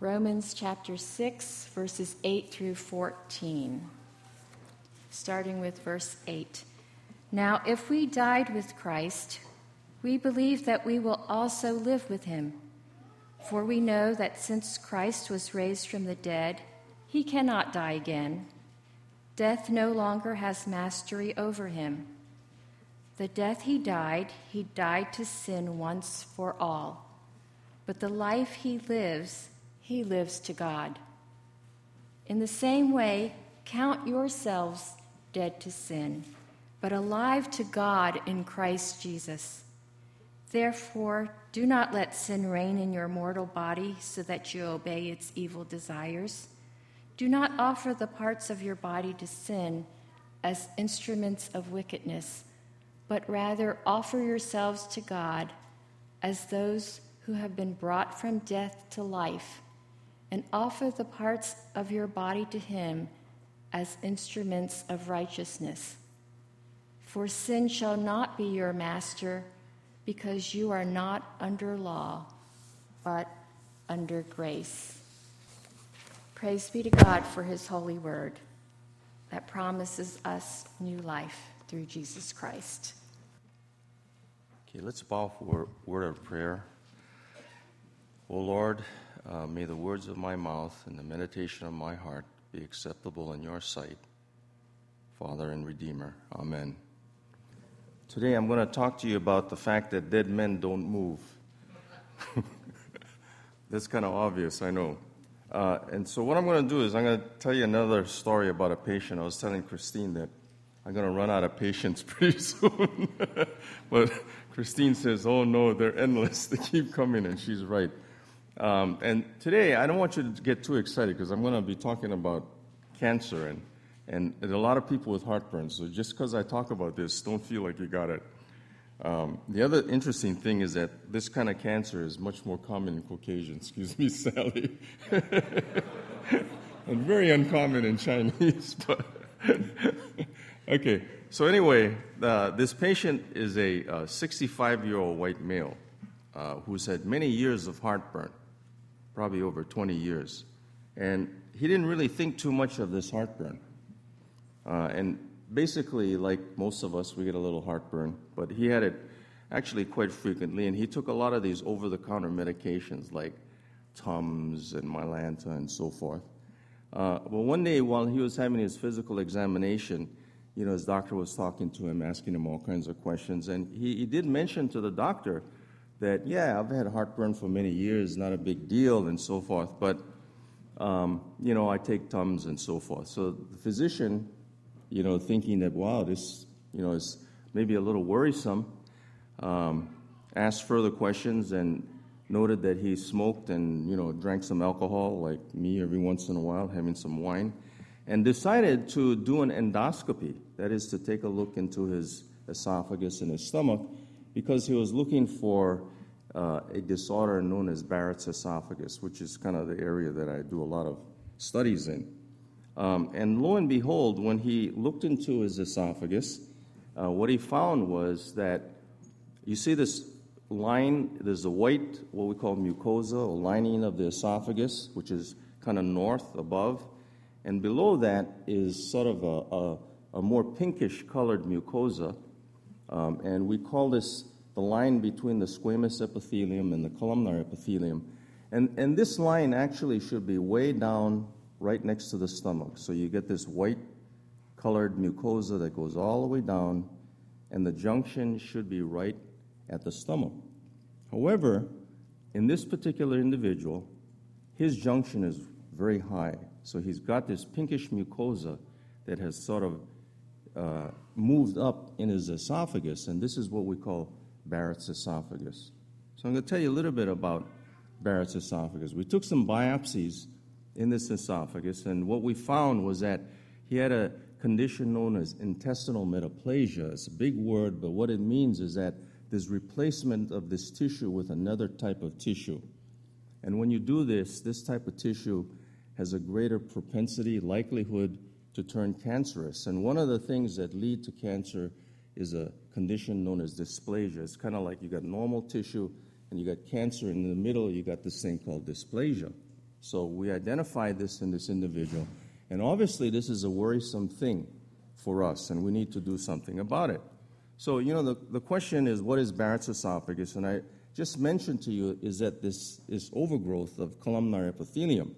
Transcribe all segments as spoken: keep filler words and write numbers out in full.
Romans chapter six, verses eight through fourteen. Starting with verse eight. Now, if we died with Christ, we believe that we will also live with him. For we know that since Christ was raised from the dead, he cannot die again. Death no longer has mastery over him. The death he died, he died to sin once for all. But the life he lives, he lives to God. In the same way, count yourselves dead to sin, but alive to God in Christ Jesus. Therefore, do not let sin reign in your mortal body so that you obey its evil desires. Do not offer the parts of your body to sin as instruments of wickedness, but rather offer yourselves to God as those who have been brought from death to life, and offer the parts of your body to him as instruments of righteousness. For sin shall not be your master, because you are not under law, but under grace. Praise be to God for his holy word that promises us new life through Jesus Christ. Okay, let's bow for a word of prayer. O Lord, uh, may the words of my mouth and the meditation of my heart be acceptable in your sight, Father and Redeemer. Amen. Today I'm going to talk to you about the fact that dead men don't move. That's kind of obvious, I know. Uh, and so what I'm going to do is I'm going to tell you another story about a patient. I was telling Christine that I'm going to run out of patients pretty soon. But Christine says, oh no, they're endless. They keep coming, and she's right. Um, and today, I don't want you to get too excited because I'm going to be talking about cancer and, and, and a lot of people with heartburn. So just because I talk about this, don't feel like you got it. Um, the other interesting thing is that this kind of cancer is much more common in Caucasians. Excuse me, Sally. And very uncommon in Chinese. But okay, so anyway, uh, this patient is a uh, sixty-five-year-old white male uh, who's had many years of heartburn. Probably over twenty years. And he didn't really think too much of this heartburn. Uh, and basically, like most of us, we get a little heartburn, but he had it actually quite frequently, and he took a lot of these over-the-counter medications like Tums and Mylanta and so forth. Uh, well, one day while he was having his physical examination, you know, his doctor was talking to him, asking him all kinds of questions, and he, he did mention to the doctor that, yeah, I've had heartburn for many years, not a big deal, and so forth, but, um, you know, I take Tums and so forth. So the physician, you know, thinking that, wow, this, you know, is maybe a little worrisome, um, asked further questions and noted that he smoked and, you know, drank some alcohol, like me every once in a while, having some wine, and decided to do an endoscopy, that is to take a look into his esophagus and his stomach, because he was looking for uh, a disorder known as Barrett's esophagus, which is kind of the area that I do a lot of studies in. Um, and lo and behold, when he looked into his esophagus, uh, what he found was that, you see this line, there's a white, what we call mucosa, or lining of the esophagus, which is kind of north above, and below that is sort of a, a, a more pinkish colored mucosa. Um, and we call this the line between the squamous epithelium and the columnar epithelium. And, and this line actually should be way down right next to the stomach. So you get this white-colored mucosa that goes all the way down, and the junction should be right at the stomach. However, in this particular individual, his junction is very high. So he's got this pinkish mucosa that has sort of uh, moved up in his esophagus, and this is what we call Barrett's esophagus. So I'm going to tell you a little bit about Barrett's esophagus. We took some biopsies in this esophagus, and what we found was that he had a condition known as intestinal metaplasia. It's a big word, but what it means is that there's replacement of this tissue with another type of tissue. And when you do this, this type of tissue has a greater propensity, likelihood to turn cancerous. And one of the things that lead to cancer is a condition known as dysplasia. It's kind of like you got normal tissue and you got cancer, and in the middle you got this thing called dysplasia. So we identified this in this individual. And obviously, this is a worrisome thing for us, and we need to do something about it. So, you know, the, the question is, what is Barrett's esophagus? And I just mentioned to you is that this is overgrowth of columnar epithelium.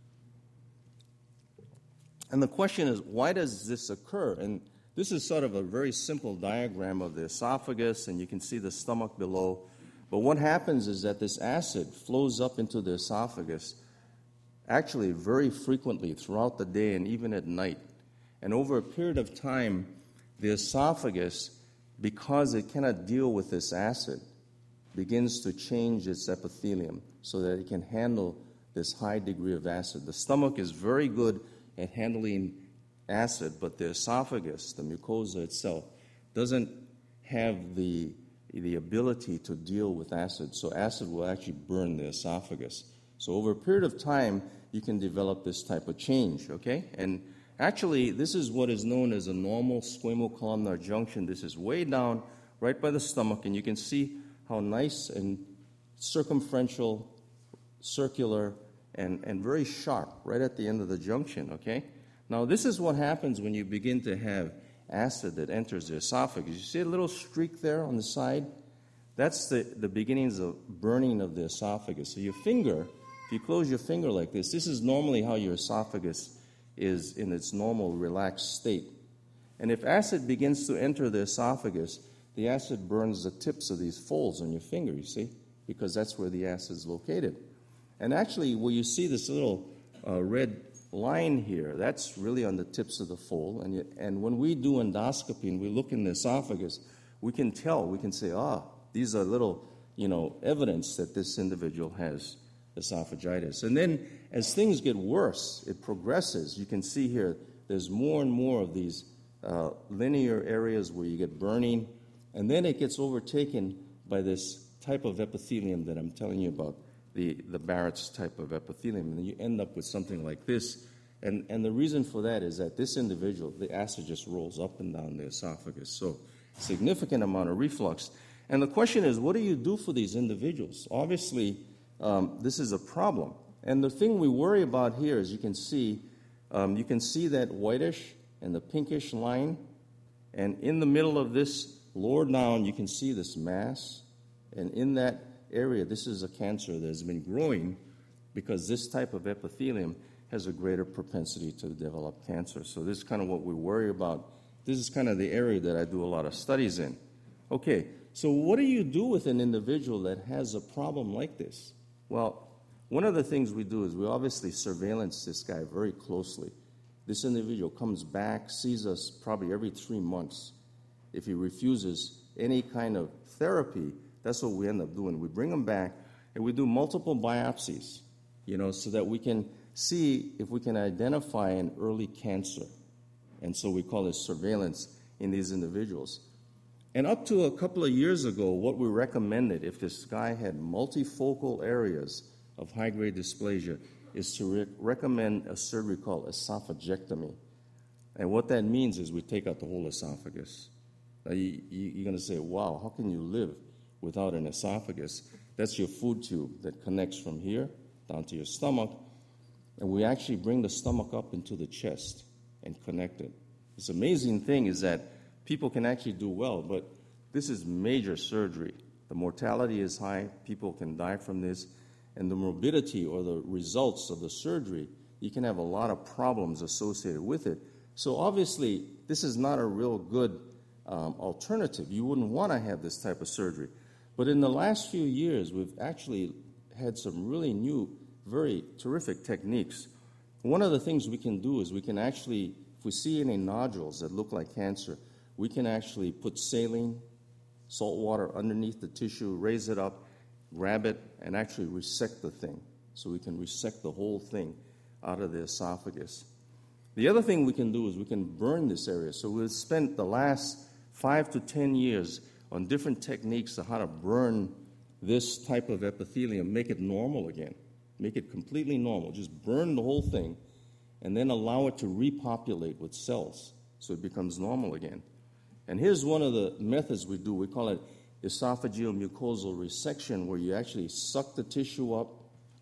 And the question is, why does this occur? And this is sort of a very simple diagram of the esophagus, and you can see the stomach below. But what happens is that this acid flows up into the esophagus actually very frequently throughout the day and even at night. And over a period of time, the esophagus, because it cannot deal with this acid, begins to change its epithelium so that it can handle this high degree of acid. The stomach is very good at handling acid, but the esophagus, the mucosa itself, doesn't have the, the ability to deal with acid. So acid will actually burn the esophagus. So over a period of time, you can develop this type of change, okay? And actually, this is what is known as a normal squamocolumnar junction. This is way down, right by the stomach, and you can see how nice and circumferential, circular, and, and very sharp right at the end of the junction, okay? Now, this is what happens when you begin to have acid that enters the esophagus. You see a little streak there on the side? That's the, the beginnings of burning of the esophagus. So your finger, if you close your finger like this, this is normally how your esophagus is in its normal relaxed state. And if acid begins to enter the esophagus, the acid burns the tips of these folds on your finger, you see, because that's where the acid is located. And actually, where you see this little uh, red line here, that's really on the tips of the fold. And, you, and when we do endoscopy and we look in the esophagus, we can tell, we can say, ah, these are little, you know, evidence that this individual has esophagitis. And then as things get worse, it progresses. You can see here, there's more and more of these uh, linear areas where you get burning, and then it gets overtaken by this type of epithelium that I'm telling you about, the, the Barrett's type of epithelium, and then you end up with something like this. And, and the reason for that is that this individual, the acid just rolls up and down the esophagus. So significant amount of reflux. And the question is, what do you do for these individuals? Obviously, um, this is a problem. And the thing we worry about here, as you can see, um, you can see that whitish and the pinkish line. And in the middle of this, lower down, you can see this mass. And in that area, this is a cancer that has been growing because this type of epithelium has a greater propensity to develop cancer. So this is kind of what we worry about. This is kind of the area that I do a lot of studies in. Okay, so what do you do with an individual that has a problem like this? Well, one of the things we do is we obviously surveillance this guy very closely. This individual comes back, sees us probably every three months. If he refuses any kind of therapy, that's what we end up doing. We bring him back, and we do multiple biopsies, you know, so that we can see if we can identify an early cancer. And so we call this surveillance in these individuals. And up to a couple of years ago, what we recommended, if this guy had multifocal areas of high-grade dysplasia, is to re- recommend a surgery called esophagectomy. And what that means is we take out the whole esophagus. Now you, you, you're going to say, wow, how can you live without an esophagus? That's your food tube that connects from here down to your stomach. And we actually bring the stomach up into the chest and connect it. This amazing thing is that people can actually do well, but this is major surgery. The mortality is high. People can die from this. And the morbidity or the results of the surgery, you can have a lot of problems associated with it. So obviously, this is not a real good um, alternative. You wouldn't want to have this type of surgery. But in the last few years, we've actually had some really new, very terrific techniques. One of the things we can do is we can actually, if we see any nodules that look like cancer, we can actually put saline, salt water underneath the tissue, raise it up, grab it, and actually resect the thing. So we can resect the whole thing out of the esophagus. The other thing we can do is we can burn this area. So we've spent the last five to ten years on different techniques of how to burn this type of epithelium, make it normal again, make it completely normal. Just burn the whole thing and then allow it to repopulate with cells so it becomes normal again. And here's one of the methods we do. We call it esophageal mucosal resection, where you actually suck the tissue up,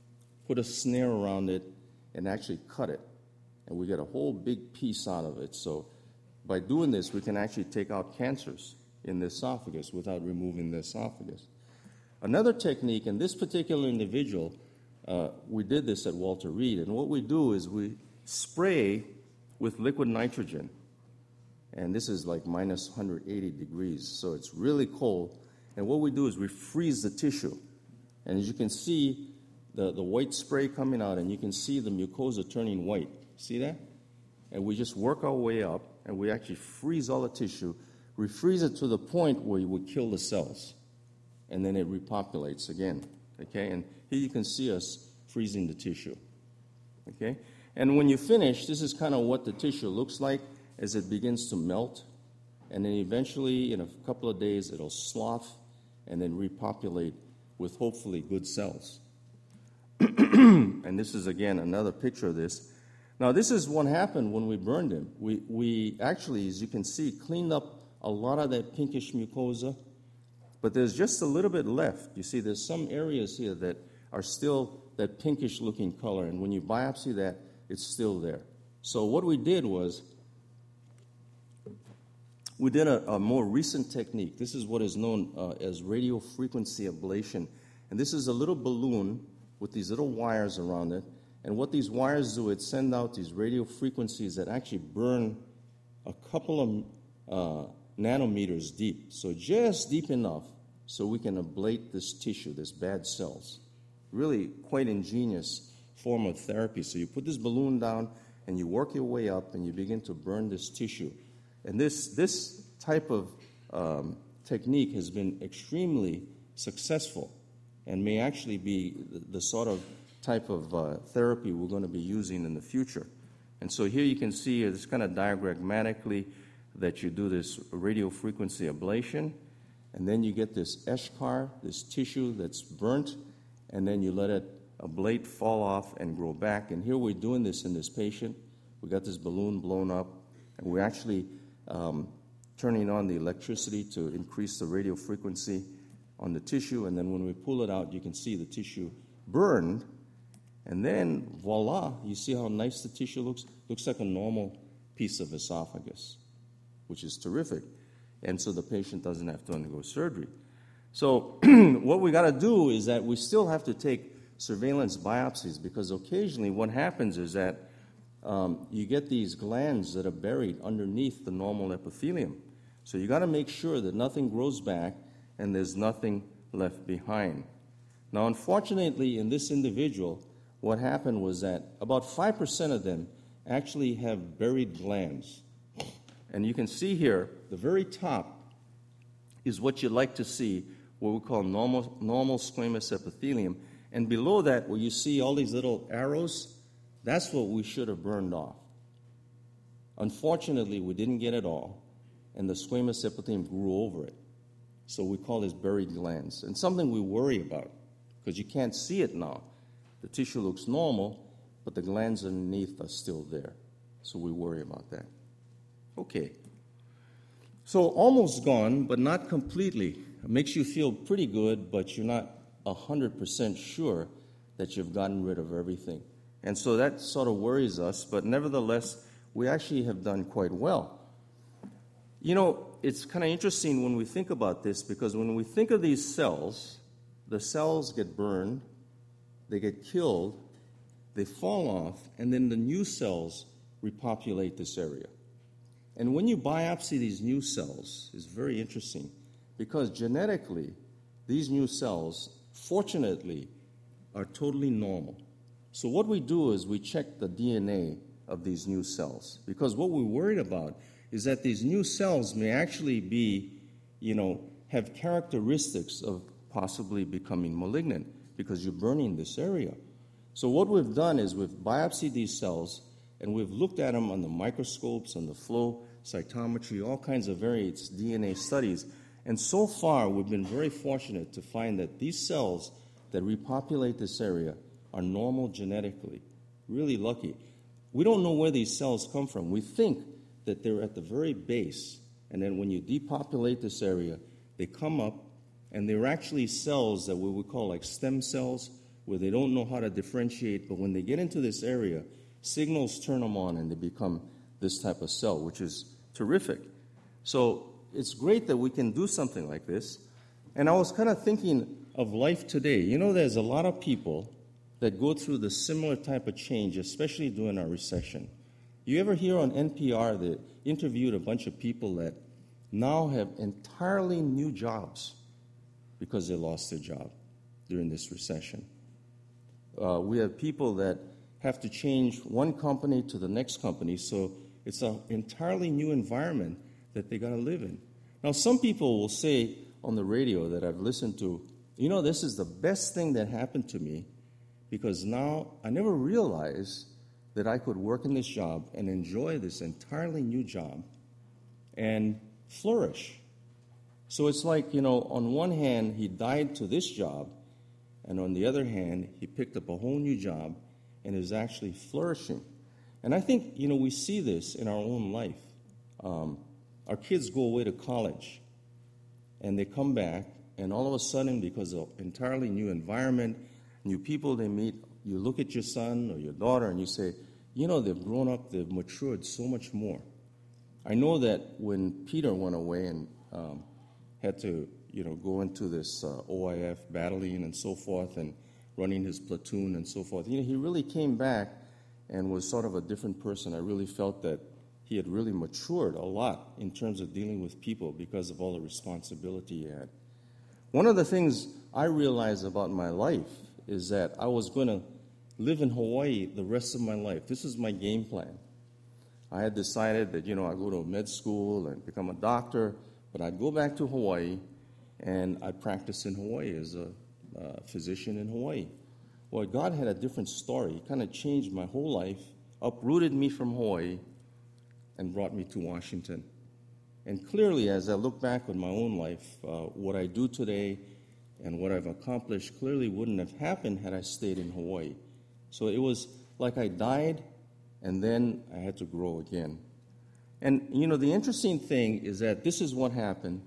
put a snare around it, and actually cut it. And we get a whole big piece out of it. So by doing this, we can actually take out cancers in the esophagus without removing the esophagus. Another technique, in this particular individual, uh, we did this at Walter Reed, and what we do is we spray with liquid nitrogen. And this is like minus one hundred eighty degrees, so it's really cold. And what we do is we freeze the tissue. And as you can see, the, the white spray coming out, and you can see the mucosa turning white. See that? And we just work our way up, and we actually freeze all the tissue. We freeze it to the point where you would kill the cells. And then it repopulates again. Okay? And here you can see us freezing the tissue. Okay? And when you finish, this is kind of what the tissue looks like as it begins to melt. And then eventually, in a couple of days, it'll slough and then repopulate with hopefully good cells. And this is, again, another picture of this. Now, this is what happened when we burned him. We, we actually, as you can see, cleaned up a lot of that pinkish mucosa, but there's just a little bit left. You see, there's some areas here that are still that pinkish-looking color, and when you biopsy that, it's still there. So what we did was we did a, a more recent technique. This is what is known uh, as radiofrequency ablation, and this is a little balloon with these little wires around it. And what these wires do, it send out these radio frequencies that actually burn a couple of uh, nanometers deep, so just deep enough so we can ablate this tissue, this bad cells. Really quite ingenious form of therapy. So you put this balloon down and you work your way up and you begin to burn this tissue. And this, this type of um, technique has been extremely successful and may actually be the, the sort of type of uh, therapy we're going to be using in the future. And so here you can see it's kind of diagrammatically that you do this radio frequency ablation, and then you get this eschar, this tissue that's burnt, and then you let it ablate, fall off, and grow back. And here we're doing this in this patient. We got this balloon blown up, and we're actually um, turning on the electricity to increase the radio frequency on the tissue, and then when we pull it out, you can see the tissue burned. And then, voila, you see how nice the tissue looks? Looks like a normal piece of esophagus, which is terrific. And so the patient doesn't have to undergo surgery. So what we got to do is that we still have to take surveillance biopsies, because occasionally what happens is that um, you get these glands that are buried underneath the normal epithelium. So you got to make sure that nothing grows back and there's nothing left behind. Now, unfortunately, in this individual, what happened was that about five percent of them actually have buried glands. And you can see here, the very top is what you'd like to see, what we call normal, normal squamous epithelium. And below that, where you see all these little arrows, that's what we should have burned off. Unfortunately, we didn't get it all, and the squamous epithelium grew over it. So we call this buried glands. And something we worry about, because you can't see it now. The tissue looks normal, but the glands underneath are still there. So we worry about that. Okay. So almost gone, but not completely. It makes you feel pretty good, but you're not one hundred percent sure that you've gotten rid of everything. And so that sort of worries us, but nevertheless, we actually have done quite well. You know, it's kind of interesting when we think about this, because when we think of these cells, the cells get burned, they get killed, they fall off, and then the new cells repopulate this area. And when you biopsy these new cells, it's very interesting, because genetically, these new cells, fortunately, are totally normal. So what we do is we check the D N A of these new cells, because what we're worried about is that these new cells may actually be, you know, have characteristics of possibly becoming malignant, because you're burning this area. So what we've done is we've biopsied these cells, and we've looked at them on the microscopes, on the flow cytometry, all kinds of various D N A studies. And so far, we've been very fortunate to find that these cells that repopulate this area are normal genetically. Really lucky. We don't know where these cells come from. We think that they're at the very base, and then when you depopulate this area, they come up, and they're actually cells that we would call like stem cells where they don't know how to differentiate, but when they get into this area, signals turn them on and they become this type of cell, which is terrific. So it's great that we can do something like this. And I was kind of thinking of life today. You know, there's a lot of people that go through the similar type of change, especially during our recession. You ever hear on N P R that interviewed a bunch of people that now have entirely new jobs because they lost their job during this recession? Uh, we have people that have to change one company to the next company, so it's an entirely new environment that they got to live in. Now, some people will say on the radio that I've listened to, you know, this is the best thing that happened to me because now I never realized that I could work in this job and enjoy this entirely new job and flourish. So it's like, you know, on one hand, he died to this job, and on the other hand, he picked up a whole new job and is actually flourishing. And I think, you know, we see this in our own life. Um, our kids go away to college, and they come back, and all of a sudden, because of entirely new environment, new people they meet, you look at your son or your daughter and you say, you know, they've grown up, they've matured so much more. I know that when Peter went away and um, had to, you know, go into this uh, O I F battalion and so forth and running his platoon and so forth, you know, he really came back and was sort of a different person. I really felt that he had really matured a lot in terms of dealing with people because of all the responsibility he had. One of the things I realized about my life is that I was going to live in Hawaii the rest of my life. This is my game plan. I had decided that, you know, I'd go to med school and become a doctor, but I'd go back to Hawaii and I'd practice in Hawaii as a uh, physician in Hawaii. Well, God had a different story. He kind of changed my whole life, uprooted me from Hawaii, and brought me to Washington. And clearly, as I look back on my own life, uh, what I do today and what I've accomplished clearly wouldn't have happened had I stayed in Hawaii. So it was like I died, and then I had to grow again. And, you know, the interesting thing is that this is what happened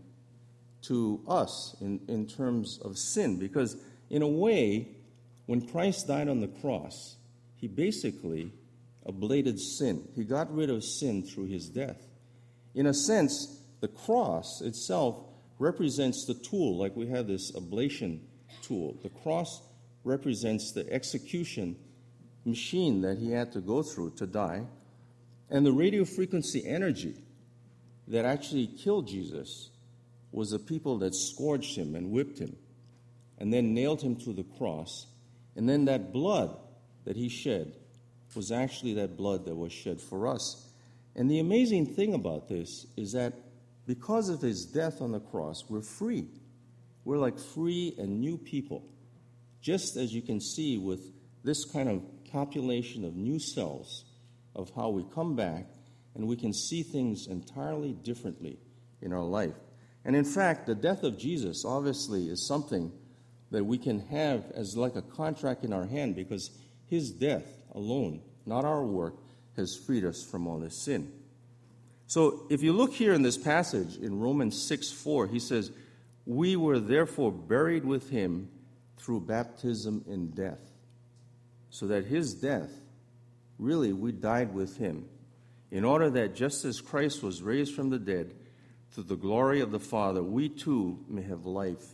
to us in, in terms of sin, because in a way, when Christ died on the cross, he basically ablated sin. He got rid of sin through his death. In a sense, the cross itself represents the tool, like we have this ablation tool. The cross represents the execution machine that he had to go through to die. And the radio frequency energy that actually killed Jesus was the people that scourged him and whipped him and then nailed him to the cross. And then that blood that he shed was actually that blood that was shed for us. And the amazing thing about this is that because of his death on the cross, we're free. We're like free and new people. Just as you can see with this kind of population of new cells of how we come back and we can see things entirely differently in our life. And in fact, the death of Jesus obviously is something that we can have as like a contract in our hand because his death alone, not our work, has freed us from all this sin. So if you look here in this passage in Romans six four, he says, we were therefore buried with him through baptism in death, so that his death, really we died with him, in order that just as Christ was raised from the dead to the glory of the Father, we too may have life.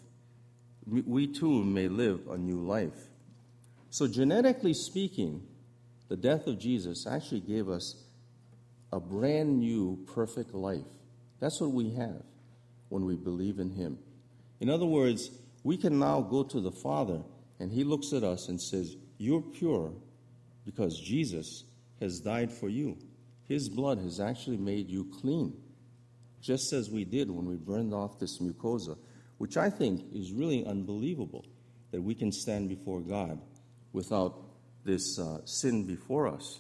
We too may live a new life. So genetically speaking, the death of Jesus actually gave us a brand new, perfect life. That's what we have when we believe in him. In other words, we can now go to the Father, and he looks at us and says, you're pure because Jesus has died for you. His blood has actually made you clean, just as we did when we burned off this mucosa, which I think is really unbelievable, that we can stand before God without this uh, sin before us.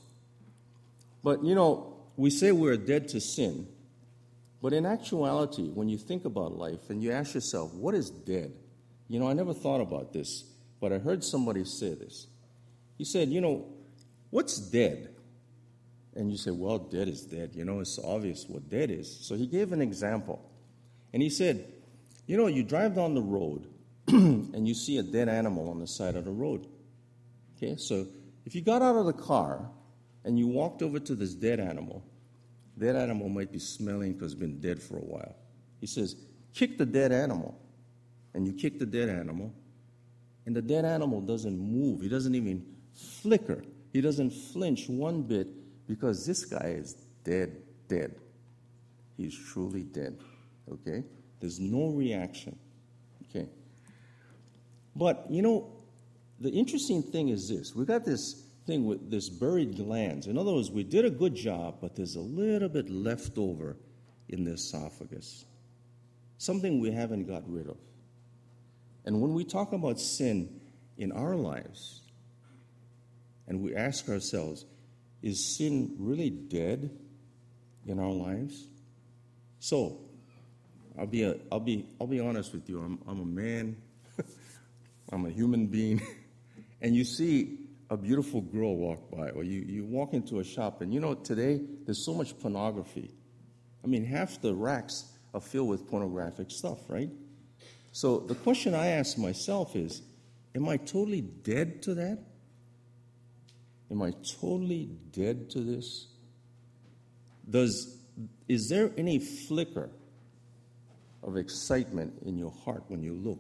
But, you know, we say we're dead to sin, but in actuality, when you think about life and you ask yourself, what is dead? You know, I never thought about this, but I heard somebody say this. He said, you know, what's dead? And you say, well, dead is dead. You know, it's obvious what dead is. So he gave an example. And he said, you know, you drive down the road and you see a dead animal on the side of the road. Okay, so if you got out of the car and you walked over to this dead animal, that animal might be smelling because it's been dead for a while. He says, kick the dead animal. And you kick the dead animal, and the dead animal doesn't move. He doesn't even flicker. He doesn't flinch one bit because this guy is dead, dead. He's truly dead, okay? There's no reaction, okay? But, you know, the interesting thing is this. We got this thing with this buried glands. In other words, we did a good job, but there's a little bit left over in the esophagus. Something we haven't got rid of. And when we talk about sin in our lives, and we ask ourselves, is sin really dead in our lives? So, I'll be a, I'll be I'll be honest with you. I'm I'm a man. I'm a human being, and you see a beautiful girl walk by, or you, you walk into a shop, and you know today there's so much pornography. I mean, half the racks are filled with pornographic stuff, right? So the question I ask myself is, am I totally dead to that? Am I totally dead to this? Does is there any flicker of excitement in your heart when you look?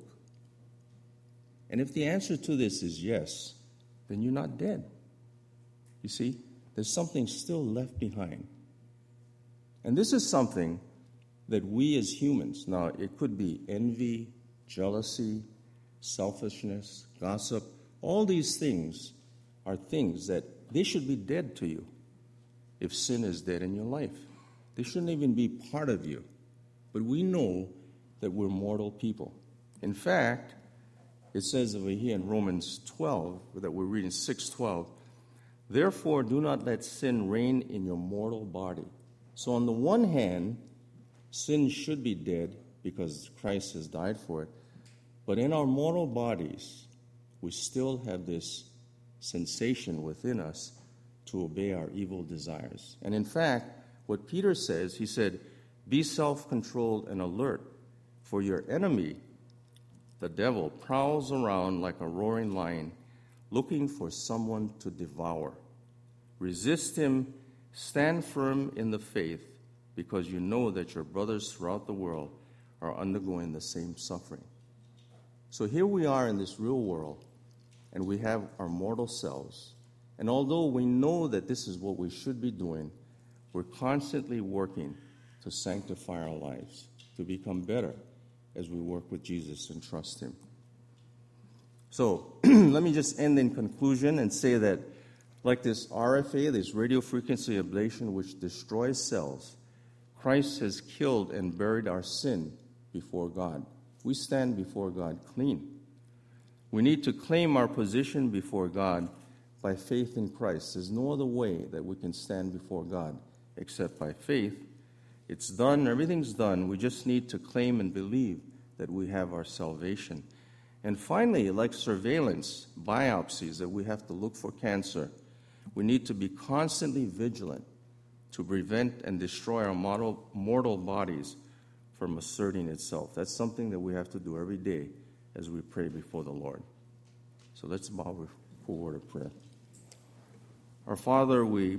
And if the answer to this is yes, then you're not dead. You see, there's something still left behind. And this is something that we as humans, now it could be envy, jealousy, selfishness, gossip, all these things are things that they should be dead to you if sin is dead in your life. They shouldn't even be part of you. But we know that we're mortal people. In fact, it says over here in Romans twelve, that we're reading six twelve, therefore do not let sin reign in your mortal body. So on the one hand, sin should be dead because Christ has died for it. But in our mortal bodies, we still have this sensation within us to obey our evil desires. And in fact, what Peter says, he said, be self-controlled and alert, for your enemy, the devil, prowls around like a roaring lion, looking for someone to devour. Resist him, stand firm in the faith, because you know that your brothers throughout the world are undergoing the same suffering. So here we are in this real world, and we have our mortal selves. And although we know that this is what we should be doing, we're constantly working to sanctify our lives, to become better as we work with Jesus and trust him. So let me just end in conclusion and say that like this R F A, this radio frequency ablation, which destroys cells, Christ has killed and buried our sin before God. We stand before God clean. We need to claim our position before God by faith in Christ. There's no other way that we can stand before God except by faith. It's done, everything's done. We just need to claim and believe that we have our salvation. And finally, like surveillance, biopsies, that we have to look for cancer, we need to be constantly vigilant to prevent and destroy our mortal, mortal bodies from asserting itself. That's something that we have to do every day as we pray before the Lord. So let's bow for a word of prayer. Our Father, we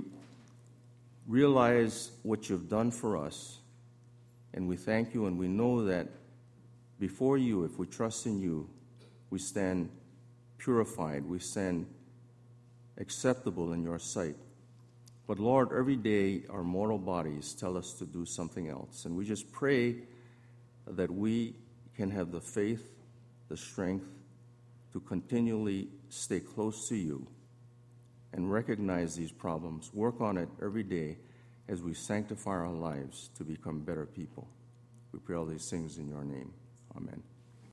realize what you've done for us, and we thank you, and we know that before you, if we trust in you, we stand purified, we stand acceptable in your sight. But Lord, every day our mortal bodies tell us to do something else, and we just pray that we can have the faith, the strength to continually stay close to you and recognize these problems, work on it every day as we sanctify our lives to become better people. We pray all these things in your name. Amen.